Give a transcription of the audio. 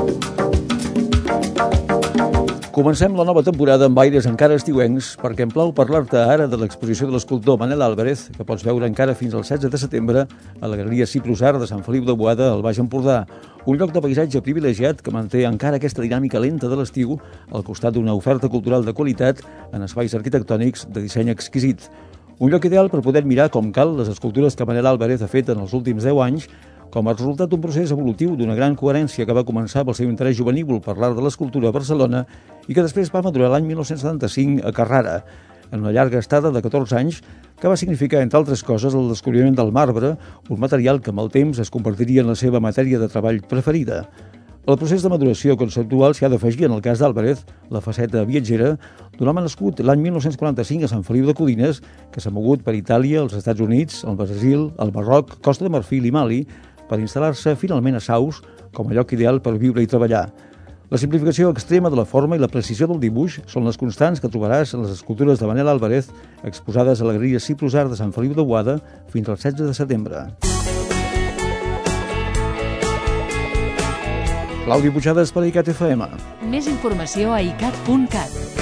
Comencem la nova temporada amb aires encara estiuencs perquè em plau parlar-te ara de l'exposició de l'escultor Manel Álvarez, que pots veure encara fins al 16 de setembre a la Galeria Ciprus Art de Sant Feliu de Boada, al Baix Empordà, un lloc de paisatge privilegiat que manté encara aquesta dinàmica lenta de l'estiu al costat d'una oferta cultural de qualitat en espais arquitectònics de disseny exquisit. Un lloc ideal per poder mirar com cal les escultures que Manel Álvarez ha fet en els últims 10 anys com a resultat d'un procés evolutiu d'una gran coherència que va començar pel seu interès juvenívol per l'art de l'escultura a Barcelona i que després va madurar l'any 1975 a Carrara, en una llarga estada de 14 anys que va significar, entre altres coses, el descobriment del marbre, un material que amb el temps es convertiria en la seva matèria de treball preferida. El procés de maduració conceptual s'hi ha d'afegir, en el cas d'Álvarez, la faceta viatgera d'un home nascut l'any 1945 a Sant Feliu de Codines, que s'ha mogut per Itàlia, els Estats Units, el Brasil, el Marroc, Costa de Marfil i Mali, per instal·lar-se finalment a Saus com a lloc ideal per viure i treballar. La simplificació extrema de la forma i la precisió del dibuix són les constants que trobaràs en les escultures de Manel Álvarez exposades a la Galeria Ciprus Art de Sant Feliu de Boada fins al 16 de setembre. Claudi Puigades per ICAT FM. Més informació a icat.cat.